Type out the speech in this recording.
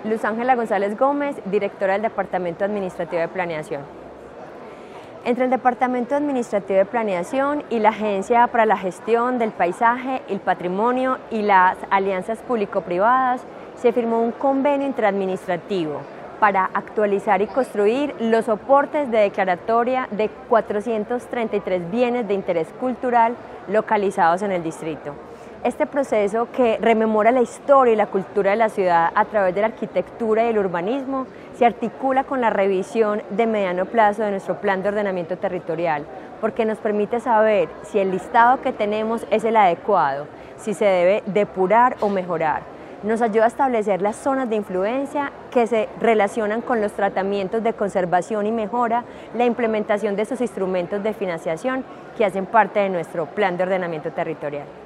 Luz Ángela González Gómez, directora del Departamento Administrativo de Planeación. Entre el Departamento Administrativo de Planeación y la Agencia para la Gestión del Paisaje, el Patrimonio y las Alianzas Público-Privadas se firmó un convenio interadministrativo para actualizar y construir los soportes de declaratoria de 433 bienes de interés cultural localizados en el distrito. Este proceso, que rememora la historia y la cultura de la ciudad a través de la arquitectura y el urbanismo, se articula con la revisión de mediano plazo de nuestro plan de ordenamiento territorial, porque nos permite saber si el listado que tenemos es el adecuado, si se debe depurar o mejorar. Nos ayuda a establecer las zonas de influencia que se relacionan con los tratamientos de conservación y mejora, la implementación de esos instrumentos de financiación que hacen parte de nuestro plan de ordenamiento territorial.